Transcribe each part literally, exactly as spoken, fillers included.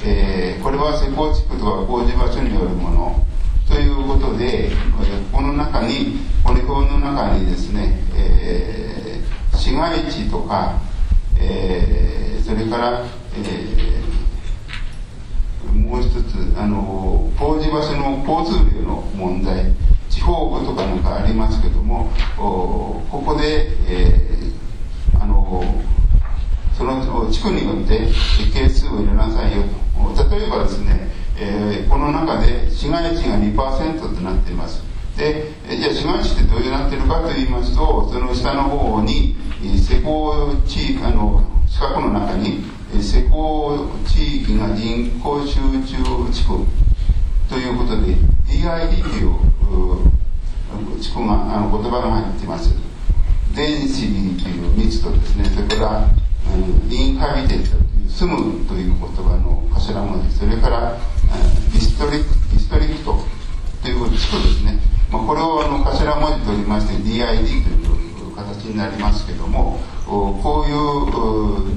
えー、これは施工地区とか工事場所によるものということで、この中に、この表の中にですね、えー、市街地とか、えー、それから、えー、もう一つ、あの、工事場所の交通量の問題、地方区とかなんかありますけども、ここで、えー、あの、その地区によって係数を入れなさいよと。例えばですね、えー、この中で市街地が にパーセント となっています。で、じゃあ市街地ってどういうなっているかと言いますと、その下の方に施工地域、あの四角の中に施工地域が人口集中地区ということで ディーアイディー という地区があの言葉が入っています。デンシティという密度ですね。それからインハビテッドという住むという言葉の頭文字、それからディストリクト、ディストリクトという地区ですね。まあ、これをあの頭文字と言いまして ディーアイディー という形になりますけども、こういう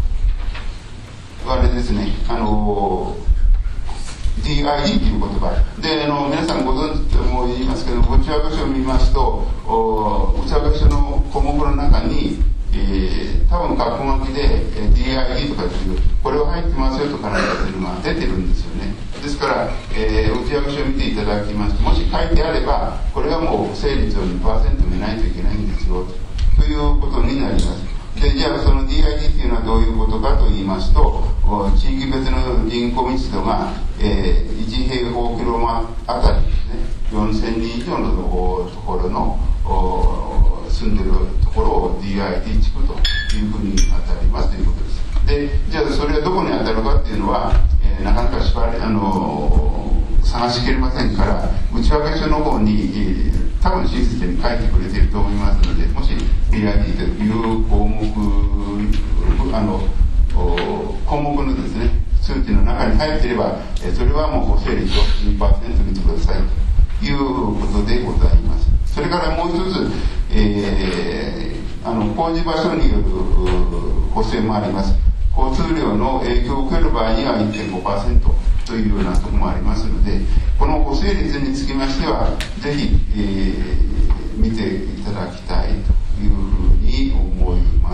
あれですね、あの ディーアイディー という言葉で、あの皆さんご存知とも言いますけど、内訳書を見ますと、内訳書の項目の中に、えー、多分括弧書きで ディーアイディー とかっていうこれは入ってますよとかなんかっていうのが出てるんですよね。ですから、えー、内訳書を見ていただきますと、もし書いてあればこれはもう不成立を にパーセント 見ないといけないんですよということになります。で、じゃあその ディーアイディー というのはどういうことかと言いますと、地域別の人口密度が、えー、いち平方キロあたりですね、よんせんにん以上のところの住んでるところを ディーアイディー 地区というふうに当たりますということです。で、じゃあそれはどこに当たるかっていうのは、えー、なかなかしばらあのー、探しきれませんから、内訳書の方に、えー、多分親切に書いてくれていると思いますので、もし ディーアイディー という項目、あの項目のですね、数値の中に入っていれば、えー、それはもう不成立を にパーセント 見てくださいということでございます。それからもう一つ、えー、あの工事場所による補正もあります。交通量の影響を受ける場合には いってんごパーセント というようなところもありますので、この補正率につきましてはぜひ、えー、見ていただきたいというふうに思います。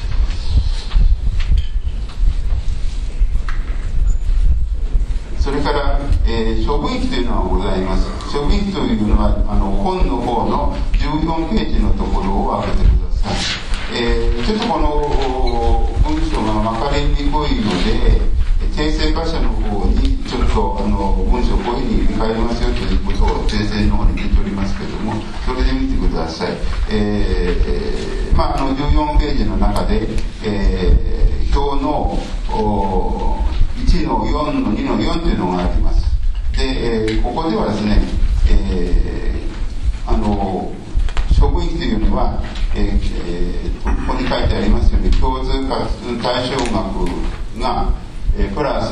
それから、えー、処分費というのがございます。処分費というのはあの本の方のじゅうよんページのところを開けてください。えー、ちょっとこの文章が分かりにくいので、訂正箇所の方にちょっとあの文章をこういうふうに理解ますよということを訂正の方に出ておりますけれども、それで見てください。えー、まああのじゅうよんページの中で、えー、表のいちのよんのにのよんというのがあります。で、えー、ここではですね、えー、あの処分費というのは、えーえー、ここに書いてありますように、共通対象額が、えー、プラス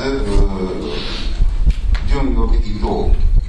準備的等、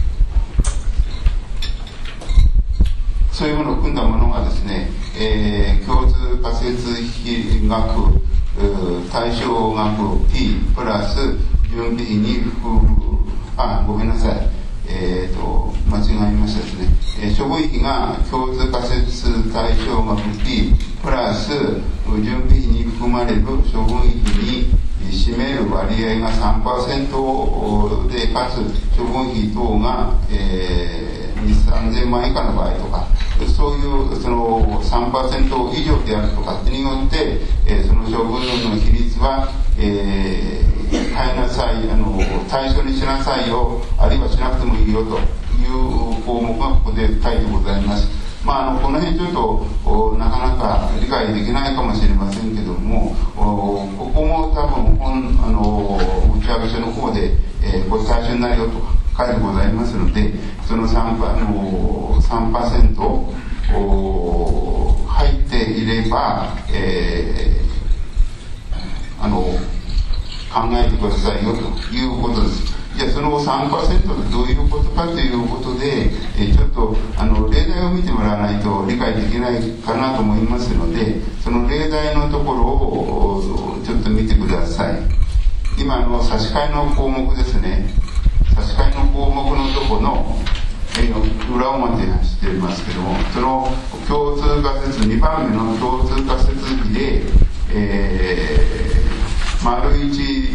そういうものを組んだものがですね、えー、共通仮設費額対象額 P プラス準備費に含む、あ、ごめんなさい、えーと、間違えましたですね、えー、処分費が共通仮設対象額 P プラス準備費に含まれる処分費に占める割合が さんパーセント で、かつ処分費等が、えー、にせんさんぜんまん以下の場合とか、そういうその さんパーセント 以上であるとかによって、えー、その処分の比率は、えー、変えなさい、あの対象にしなさいよ、あるいはしなくてもいいよという項目がここで書いてございます。まあ、あのこの辺ちょっとなかなか理解できないかもしれませんけども、ここも多分本あの内訳書の方で、えー、これ対象になるよと書いてございますので、その 3%, あの さんパーセント 入っていれば、えー、あの考えてくださいよということです。じゃあその さんパーセント ってどういうことかということで、えー、ちょっとあの例題を見てもらわないと理解できないかなと思いますので、その例題のところをちょっと見てください。 今の差し替えの項目ですね、差し替えの項目のとこの、えー、裏表がしていますけども、その共通仮説にばんめの共通仮説比で、えー、丸いち、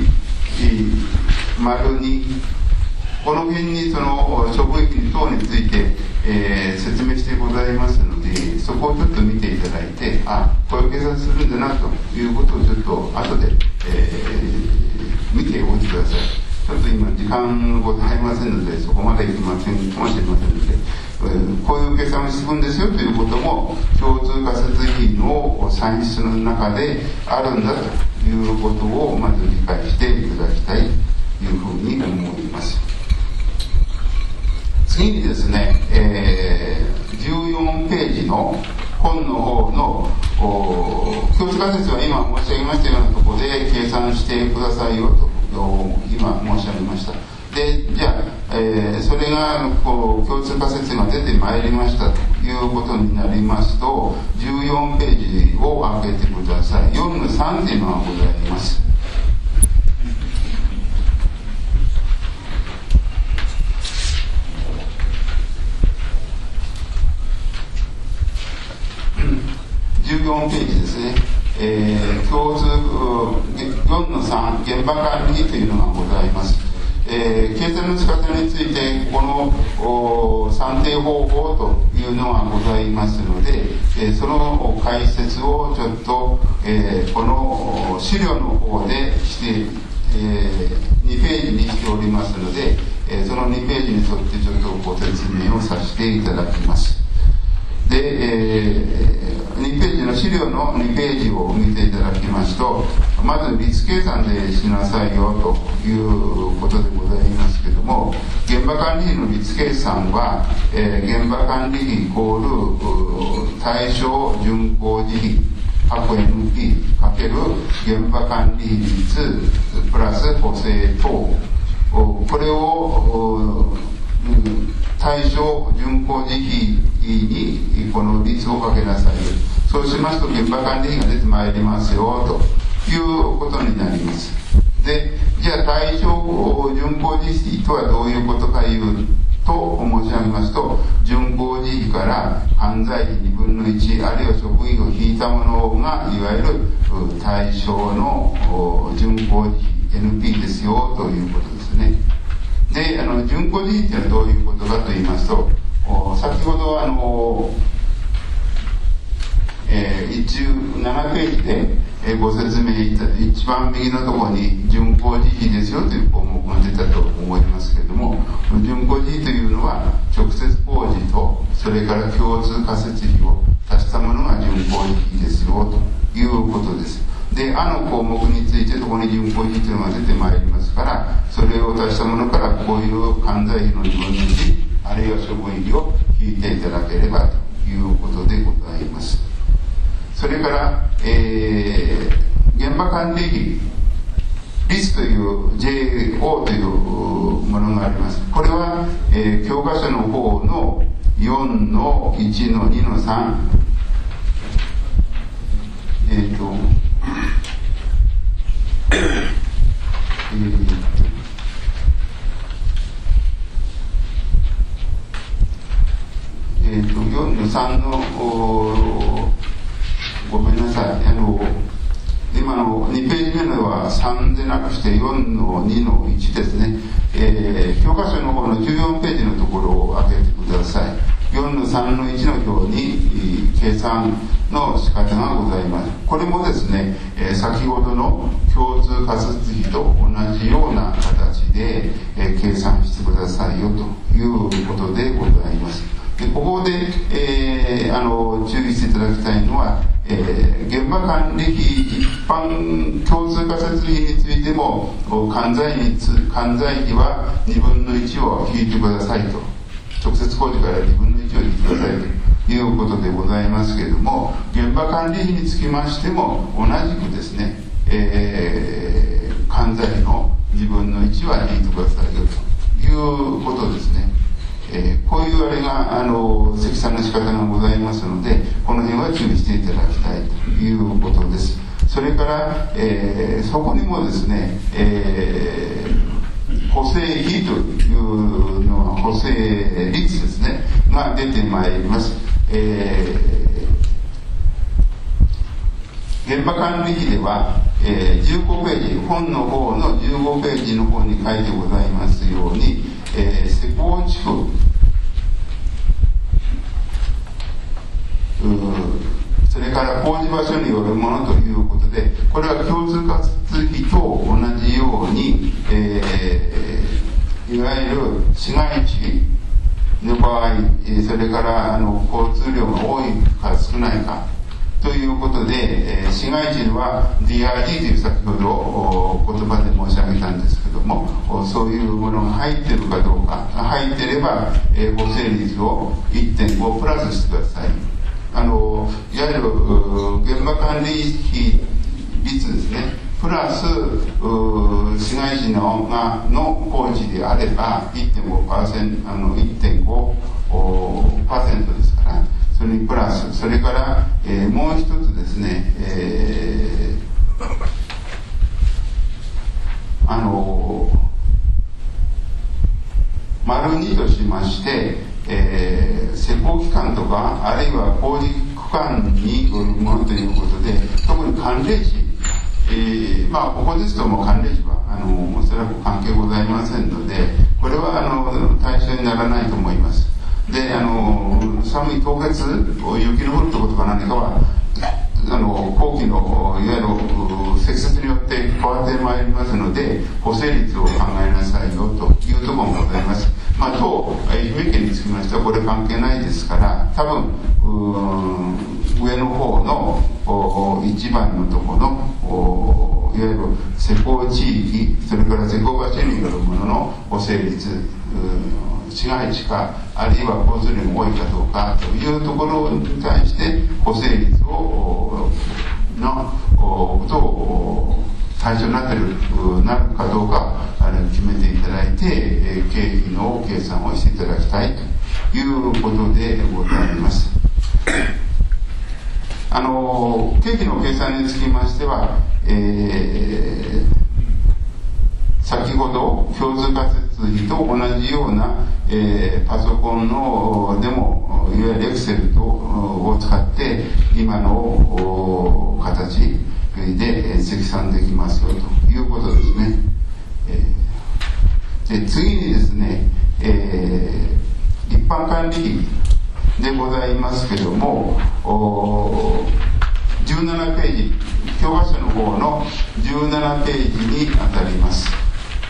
丸に、この辺にその処分益等について、えー、説明してございますので、そこをちょっと見ていただいて、あ、こういう計算するんだなということをちょっと後で、えー、見ておいてください。ちょっと今時間ございませんので、そこまでいきませんかもしれませんので、えー、こういう計算をするんですよということも共通仮説比の算出の中であるんだということをまず理解していただきたいというふうに思います。次にですね、えー、じゅうよんページの本の方の共通仮説は今申し上げましたようなところで計算してくださいよと今申し上げました。で、じゃあ、えー、それがこう共通仮説が出てまいりましたということになりますと、じゅうよんページを開けてください。よんのさんというのがございます。じゅうよんページですね、えー、共通よんのさん、現場管理というのがございます。えー、計算の仕方についてこの算定方法というのがございますので、えー、その解説をちょっと、えー、この資料の方でして、えー、にページにしておりますので、えー、そのにページに沿ってちょっとご説明をさせていただきます。で、えー、にページの資料のにページを見ていただきますと、まず率計算でしなさいよということでございますけども、現場管理費の率計算は、えー、現場管理費イコール対象竣工事費過去 エヌピー かける現場管理費率プラス補正等、これを対象竣工事費にこの率をかけなさい。そうしますと現場管理費が出てまいりますよということになります。で、じゃあ対象竣工事費とはどういうことかいうと申し上げますと、竣工事費から犯罪費にぶんのいちあるいは職費を引いたものがいわゆる対象の竣工事費 エヌピー ですよということですね。で、あの竣工事費というのはどういうことかと言いますと、先ほどあの、えー、じゅうななページで、えー、ご説明いただいた一番右のところに竣工事費ですよという項目が出たと思いますけれども、竣工事費というのは直接工事とそれから共通仮設費を足したものが竣工事費ですよということです。で、あの項目についてそこに竣工費というのが出てまいりますから、それを足したものからこういう犯罪費のにぶんのいちあるいは処分費を引いていただければということでございます。それから、えー、現場管理費率という ジェイオー というものがあります。これは、えー、教科書の方のよんのいちのにのさん、えっ、ー、とえーとえー、とよんのさんのごめんなさい、あの今のにページ目のはさんでなくしてよんのにのいちですね、えー、教科書の方のじゅうよんページのところを開けてください。よんのさんのいちの表に計算の仕方がございます。これもですね、えー、先ほどの共通仮説費と同じような形で、えー、計算してくださいよということでございます。で、ここで、えー、あの注意していただきたいのは、えー、現場管理費一般共通仮説費についても管財費管財費はにぶんのいちを引いてくださいと、直接工事からにぶんのいちを引いてくださいということでございますけれども、現場管理費につきましても同じくですね、えー、管財費のにぶんのいちは引いてくださいよということですね。えー、こういうあれがあの積算の仕方がございますので、この辺は注意していただきたいということです。 それから、えー、そこにもですね、えー、補正費というのは補正率ですねが出てまいります。えー、現場管理費では、えー、じゅうごページ、本の方のじゅうごページの方に書いてございますように、えー、施工地区、それから工事場所によるものということで、これは共通過失費と同じように、えー、いわゆる市街地の場合、それからあの交通量が多いか少ないかということで、えー、市街地には ディーアーディー という先ほど言葉で申し上げたんですけども、そういうものが入っているかどうか、入っていれば、えー、補正率を いってんご プラスしてください。あのいわゆる現場管理費率ですね、プラス市街地のがの工事であれば いってんごパーセント、あの いってんごパーセント ですから、それにプラス、それから、えー、もう一つですね、えー、あの丸にとしまして、えー、施工期間とかあるいは工事区間によるものということで、特に寒冷地、えー、まあここですともう寒冷地はあのおそらく関係ございませんので、これはあの対象にならないと思います。で、あの寒い凍結、雪の降るところとか何かはあの後期のいわゆる積雪によって変わってまいりますので、補正率を考えなさいよというところもございます。まあ、当愛媛県につきましてはこれ関係ないですから、多分上の方の一番のところのいわゆる施工地域、それから施工場所によるものの補正率、市街地かあるいは交通量が多いかどうかというところに対して補正率をのと対象になっているなるかどうか決めていただいて、経費の計算をしていただきたいということでございます。あの経費の計算につきましては、えー、先ほど共通仮設費と同じような、えー、パソコンのでもいわゆるエクセルとを使って今の形で積算できますよということですね。えー、で次にですね、えー、一般管理費でございますけども、じゅうななページ、教科書の方のじゅうななページにあたります。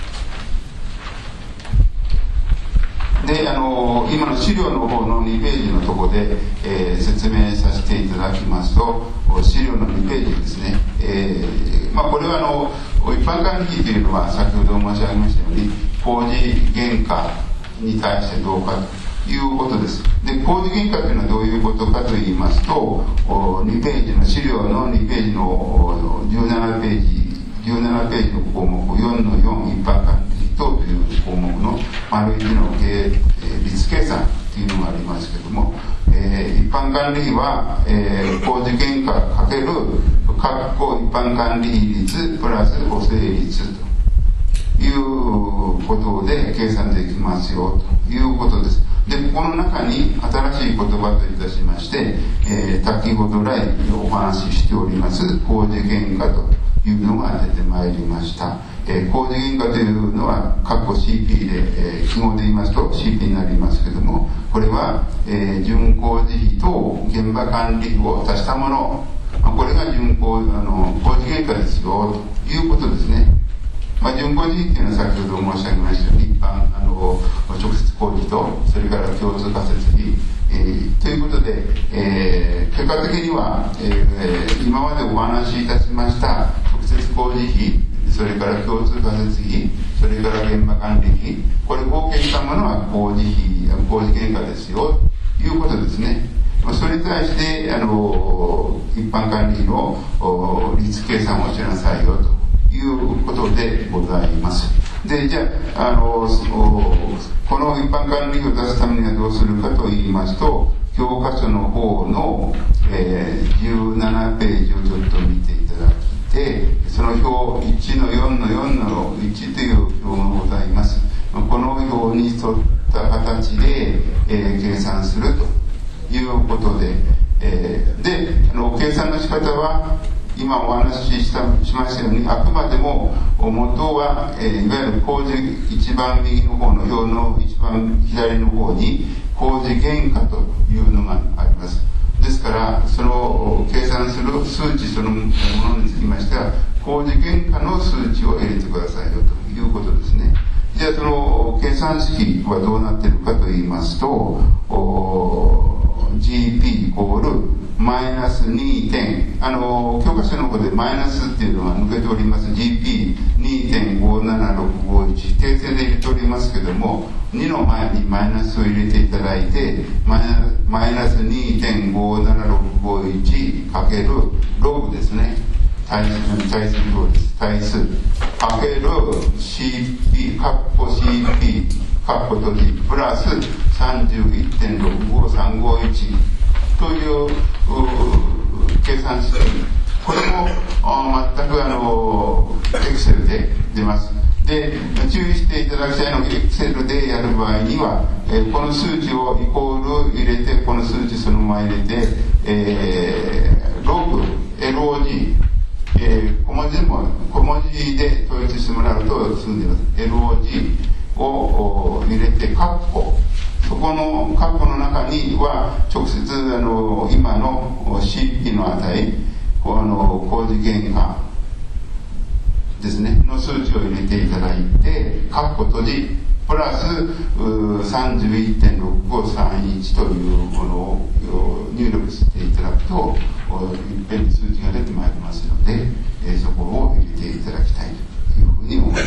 で、あの今の資料の方のにページのところで、えー、説明させていただきますと、資料のにページですね、えーまあ、これはあの一般管理費というのは先ほど申し上げましたように工事原価に対してどうかということです。で、工事原価というのはどういうことかといいますと、にページの資料のにページのじゅうななページじゅうななページの項目よんのよん一般管理費等という項目の丸いちの計率計算というのがありますけれども、えー、一般管理費は、えー、工事原価かける括弧一般管理費率プラス補正率ということで計算できますよということです。で、この中に新しい言葉といたしまして、えー、先ほど来お話ししております工事原価というのが出てまいりました。えー、工事原価というのは括弧 シーピー で、えー、記号で言いますと シーピー になりますけども、これは、えー、準工事費と現場管理費を足したもの、まあ、これが準工あの工事原価ですよということですね。まあ、準工事費というのは先ほど申し上げましたように一般あの直接工事とそれから共通仮設費、えー、ということで、えー、結果的には、えー、今までお話しいたしました直接工事費、それから共通仮設費、それから現場管理費、これ合計したものは工事費、工事原価ですよということですね。それに対してあの一般管理費の率計算をしなさいよということでございます。で、じゃあ、あのこの一般管理費を出すためにはどうするかと言いますと、教科書の方の、えー、じゅうななページをちょっと見ていただきて、その表いちのよんのよんのいちという表がございます。この表に沿った形で、えー、計算するということで、えー、であの計算の仕方は今お話ししたしましたように、あくまでも元は、えー、いわゆる工事一番右の方の表の一番左の方に工事原価というのがあります。ですからその計算する数値そのものにつきましては工事原価の数値を入れてくださいよということですね。じゃあその計算式はどうなっているかと言いますと、 ジーピー イコールマイナスにてん、あの教科書の方でマイナスっていうのは抜けております。 ジーピーにてんごななろくごいち 訂正で入れておりますけども、にの前にマイナスを入れていただいて、マイナス にてんごななろくごいち かけるログですね、対数、対数量です。対数かける シーピー カッコ シーピー カッコ閉じプラス さんじゅういってんろくごさんごいちという計算式、これも全くあのエクセルで出ます。で注意していただきたいのが、エクセルでやる場合には、えー、この数値をイコール入れて、この数値そのまま入れて、えー、ログ エルオージー、えー、小文字でも小文字で統一してもらうと済んでいます。 エルオージー を入れてカッコ、そこのカッコの中には直接あの今の シーピー の値、この工事原価ですねの数値を入れていただいて、カッコ閉じプラス さんじゅういってんろくごさんいち というものを入力していただくといっぺんに数値が出てまいりますので、えー、そこを入れていただきたいというふうに思います。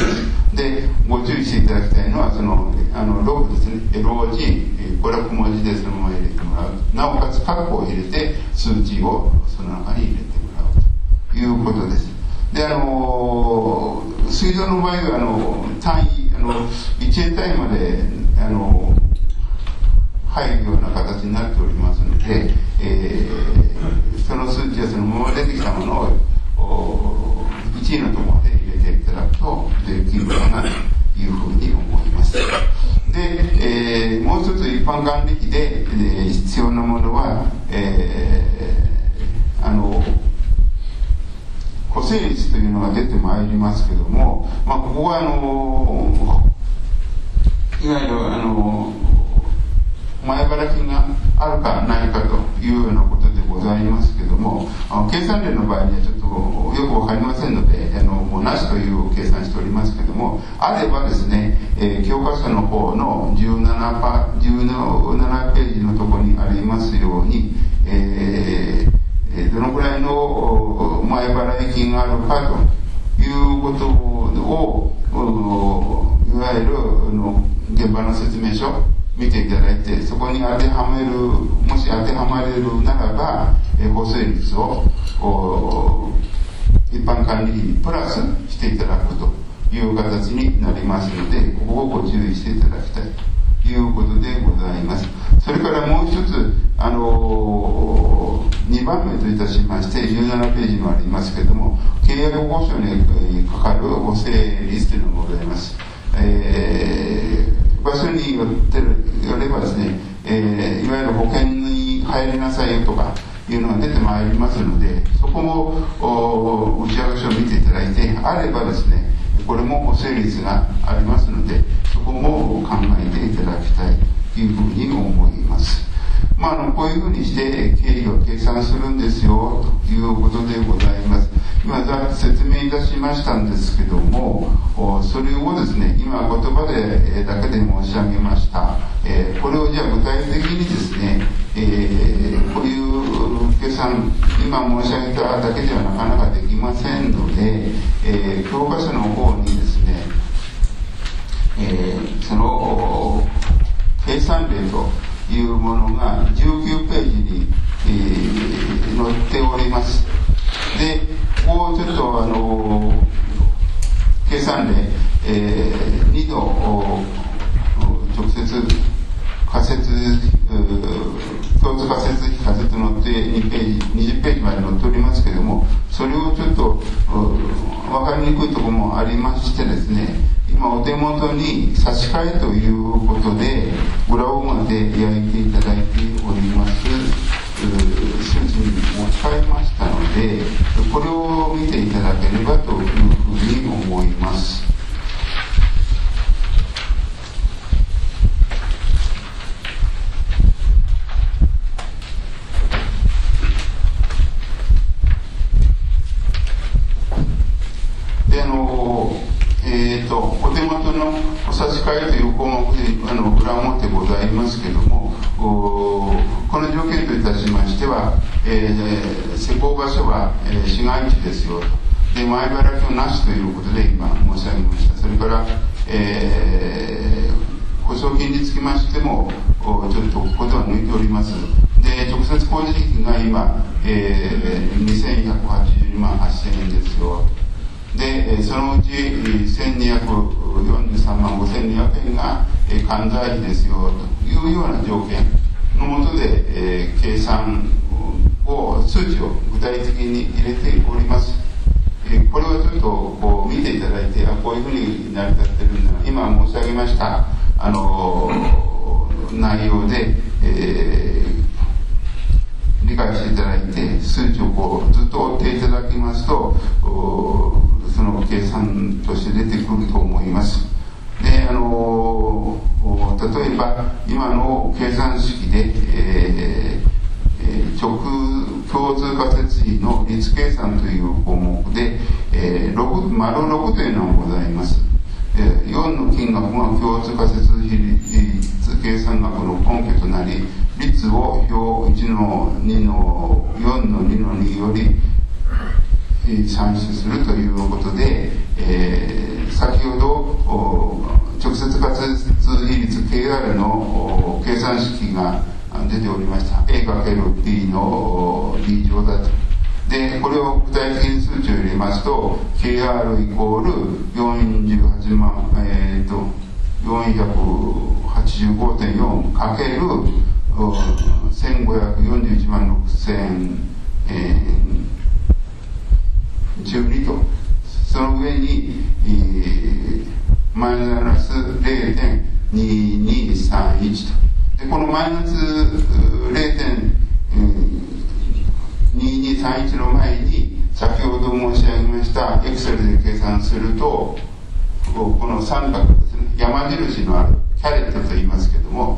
でご注意していただきたいのは、そのあのログですね、 エルオージー、これは小文字でそのまま入れてもらう、なおかつカッコを入れて数値をその中に入れてもらうということです。であの水道の場合はあの単位あのいちえん単位まであの入るような形になっておりますので、えー、その数値はそのまま出てきたものをいちいのところで入れていただくとできるかなというふうに思います。で、えー、もう一つ一般管理費で、えー、必要なものは、えー、あの補正率というのが出てまいりますけども、まあ、ここはあのいわゆるあの前払金があるかないかというようなことでございますけども、あの計算例の場合にはちょっとよくわかりませんので、あのもうなしという計算しておりますけども、あればですね、えー、教科書の方のじゅうななパ、じゅうななページのところにありますように、えーどのくらいの前払い金があるかということをいわゆるの現場の説明書見ていただいて、そこに当てはめる、もし当てはまれるならば補正率を一般管理費にプラスしていただくという形になりますので、ここをご注意していただきたいということでございます。それからもう一つ、あのー、にばんめといたしましてじゅうななページにもありますけれども、契約交渉にかかる補正率というのがございます。えー、場所によってよればですね、えー、いわゆる保険に入りなさいよとかいうのが出てまいりますので、そこも内訳書を見ていただいて、あればですね、これも補正率がありますので、そこも考えていただきたいというふうに思います。まあ、あのこういうふうにして経費を計算するんですよということでございます。今ざっと説明いたしましたんですけども、それをですね、今言葉でだけで申し上げました。えー、これをじゃあ具体的にですね、えー、こういう計算、今申し上げただけではなかなかできませんので、えー、教科書の方にですね、えー、その計算例というものがじゅうきゅうページに、えー、載っております。で、ここをちょっとあの計算例、えー、にど直接仮説共通仮説比仮説載ってにページにじゅっページまで載っておりますけれども、それをちょっと分かりにくいところもありましてですね、今お手元に差し替えということで裏表焼いていただいております数字に持ち替えましたので、これを見ていただければというふうに思います。で、あのえーと、お手元のお差し替えという項目であの裏表ございますけれども、この条件といたしましては、えー、施工場所は、えー、市街地ですよと。で、前払いなしということで今申し上げました。それから、えー、保証金につきましても、ちょっとここでは抜いております。で、直接工事費が今、えー、にせんひゃくはちじゅうにまんはっせんえんですよ。で、そのうちせんにひゃくよんじゅうさんまんごせんにひゃくえんが管財費ですよというような条件のもとで、えー、計算を数値を具体的に入れております。えー、これをちょっとこう見ていただいて、あ、こういうふうに成り立ってるんだな、今申し上げましたあのー、内容で、えー、理解していただいて数値をこうずっと追っていただきますと、その計算として出てくると思います。で、あの例えば今の計算式で、えー、直共通仮説費の率計算という項目で、えー、ろく、丸ろくというのがございます。えー、よんの金額が共通仮説費率計算額の根拠となり、率を表いちのにのよんのにのにより算出するということで、えー、先ほど直接仮説比率 ケーアール の計算式が出ておりました。 エー× ビー の B 乗だと。で、これを具体的に数値を入れますと ケーアール イコールよんじゅうはちまん、えー、と よんひゃくはちじゅうごてんよん かけるせんごひゃくよんじゅういちまんろくせんえんじゅうにと、その上に、えー、マイナス ゼロてんににさんいち と。で、このマイナス ゼロてんににさんいち の前に先ほど申し上げましたエクセルで計算すると、この三角ですね、山印のあるキャレットと言いますけども、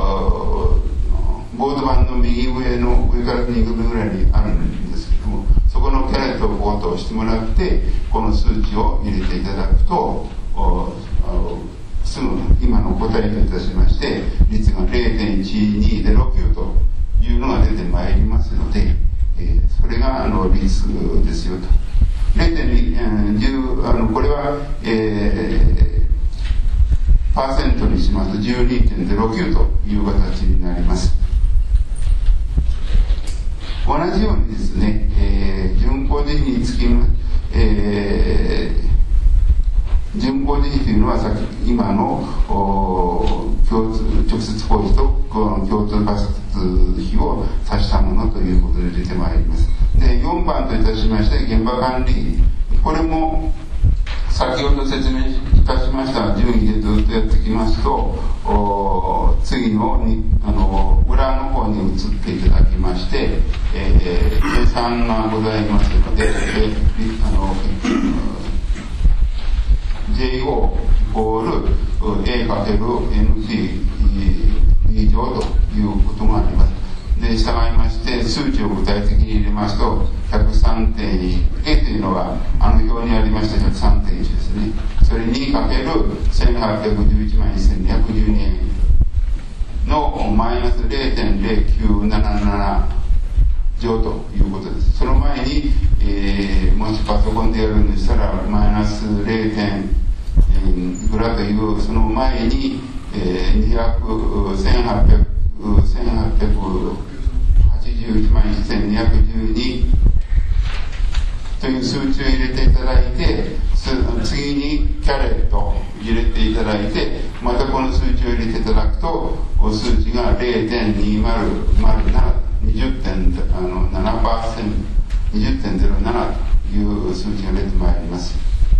ボード板の右上の上からに行ぐらいにあるんですけども、そこのキャレットをポート押してもらってこの数値を入れていただくとすぐ今の答えといたしまして率が ゼロてんいちにゼロきゅう というのが出てまいりますので、えー、それがあの率ですよと。 ゼロてんに、えー、あのこれは、えー、パーセントにしますと じゅうにてんゼロきゅう という形になります。同じようにですね、えー、準工事費につきま、えー、準工事費というのはさっき今の共通直接工事と共通仮説費を指したものということで出てまいります。で、よんばんといたしまして現場管理費、これも先ほど説明いたしました順位でずっとやってきますと、次のにあの裏の方に移っていただきまして、えー、計算がございますので、えー、あの ジェイオー イコール エー× エヌピー 以上ということがあります。で、従いまして数値を具体的に入れますと ひゃくさんてんいち A というのはあの表にありました ひゃくさんてんいち ですね。それにかけるせんはっぴゃくじゅういちまんせんにひゃくじゅうにえんのマイナス ゼロてんゼロきゅうなななな 乗ということです。その前に、えー、もしパソコンでやるんでしたらマイナス ゼロてんいくらというその前に、えー、にひゃく、せんはっぴゃく、せんはっぴゃくはちじゅういちまんせんにひゃくじゅうにという数値を入れていただいて、次にキャレット入れていただいて、またこの数値を入れていただくと、数値が ゼロてんにーまるまるなな、にじゅってんななパーセント、にじゅってんゼロななという数値が出てまいります。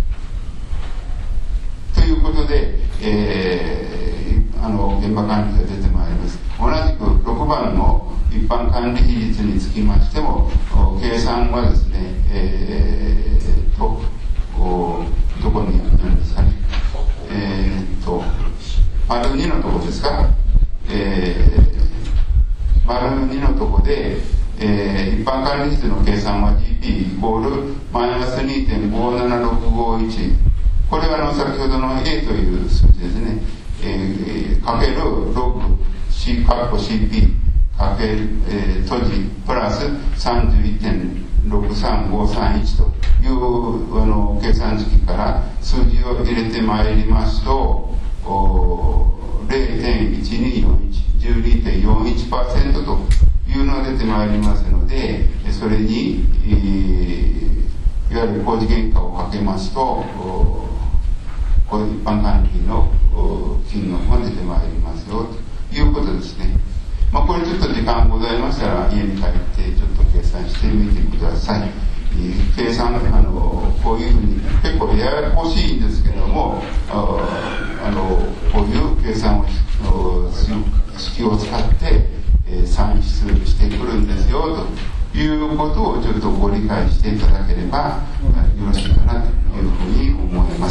ということで、えー、あの現場管理が出てまいります。同じくろくばんの一般管理比率につきましても、計算はですね、えー、とどこにあるんですかね、えー、と丸にのところですか、えー、丸にのところで、えー、一般管理比率の計算は ジーピー イコールマイナス にてんごななろくごいち、これはあの先ほどの A という数字ですね、えー、かけるログ C カッコ シーピー かける、えー、閉じプラス さんじゅういってんろくさんごさんいち というあの計算式から数字を入れてまいりますと ゼロてんいちにーよんいち、じゅうにてんよんいちパーセント というのが出てまいりますので、それに、えー、いわゆる工事原価をかけますと一般管理の金額が出てまいりますよということですね。まあ、これちょっと時間ございましたら家に帰ってちょっと計算してみてください。計算あのこういうふうに結構ややこしいんですけども、あのこういう計算を式を使って、えー、算出してくるんですよということをちょっとご理解していただければよろしいかなというふうに思います。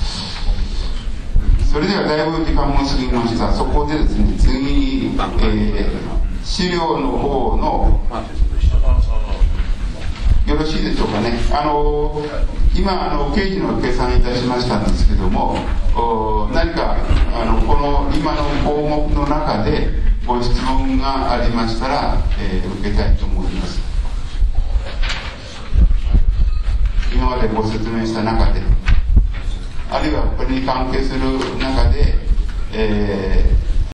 それではだいぶ時間も過ぎました。そこでですね、次に、えー、資料の方のよろしいでしょうかね。あの今あの経費の計算いたしましたんですけども、何かあのこの今の項目の中でご質問がありましたら、えー、受けたいと思います。今までご説明した中で、あるいはこれに関係する中で、えー